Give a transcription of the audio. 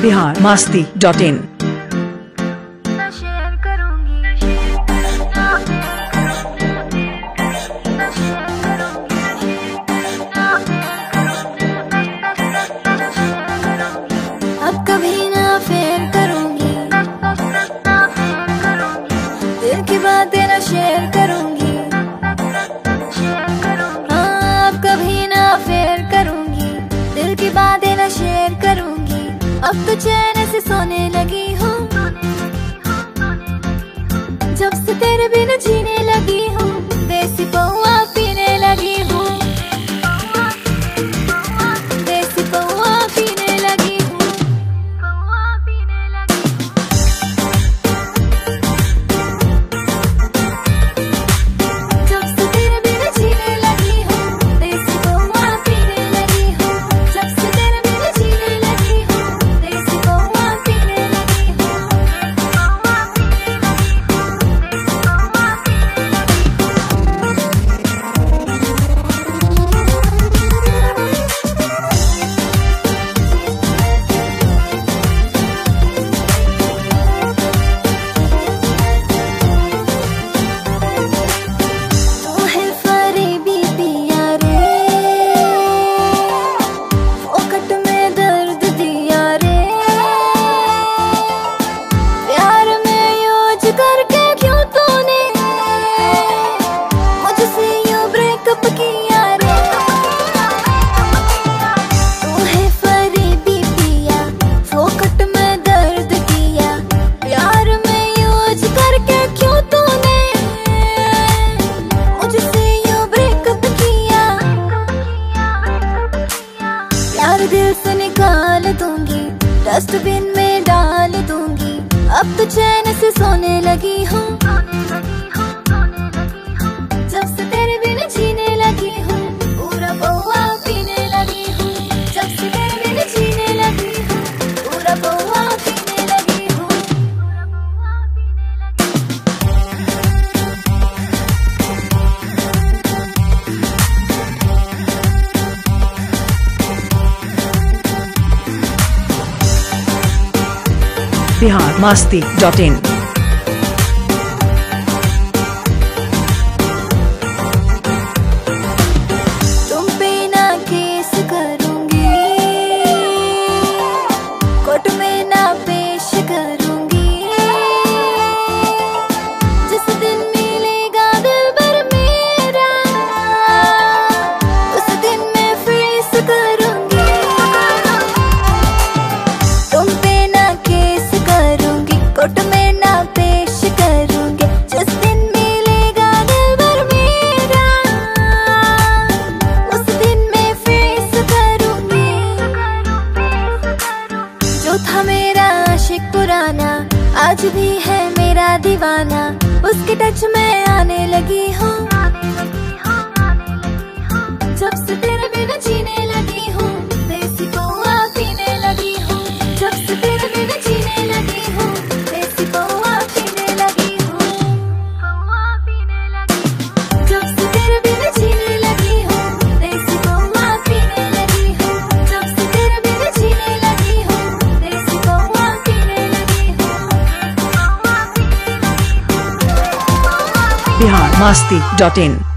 biharmasti.in। अब कभी ना फेर करूंगी, दिल की बातें ना शेयर करूंगी। हाँ, अब कभी ना फेर करूंगी, दिल की बातें ना शेयर करूंगी। अब तो चैन से सोने लगी हूँ, जब से तेरे बिना जीने लगी हूँ। देसी पौआ पीने लगी हूँ, देसी पौआ पीने लगी हूँ। जब से तेरे बिना जीने लगी हूँ, देसी पौआ पीने लगी हूँ। जब से तेरे बिना जीने लगी हूँ, देसी पौआ पीने लगी हूँ। तू है फरेबी पिया रे, फोकट में दर्द दिया रे। प्यार में यूज करके क्यों तूने मुझसे यूं ब्रेकअप किया रे। तू है फरेबी पिया, फोकट में दर्द दिया। प्यार में यूज करके क्यों तूने मुझसे यूं ब्रेकअप किया। प्यार दिल से निकाल दूंगी, डस्टबिन में डाल दूंगी। अब तो चैन से सोने लगी हूँ, जब से तेरे बिना जीने लगी हूँ। पूरा पौआ पीने लगी हूँ, जब से तेरे बिना जीने लगी हूँ। पूरा पौआ पीने लगी हूँ। biharmasti.in। तुम पे ना केस करूंगी, कोर्ट में ना पेश करूंगी। जिस दिन मिलेगा दिलबर मेरा, उस दिन मैं फेस करूंगी। तुम पे ना केस करूंगी, कोर्ट में ना पेश करूंगी। जिस दिन मिलेगा दिलबर मेरा, उस दिन मैं फेस करूंगी। जो था मेरा आशिक पुराना, आज भी है मेरा दीवाना। उसके टच में आने लगी हूँ, जब से तेरे बिना जीने लगी हूँ। देसी पौआ पीने लगी हूँ, जब से तेरे बिना जीने लगी हूँ। देसी पौआ पीने लगी हूँ, जब से तेरे बिना जीने लगी हूँ। देसी पौआ पीने लगी हूँ, जब से तेरे बिना जीने लगी हूँ। देसी पौआ पीने लगी हूँ। biharmasti.in।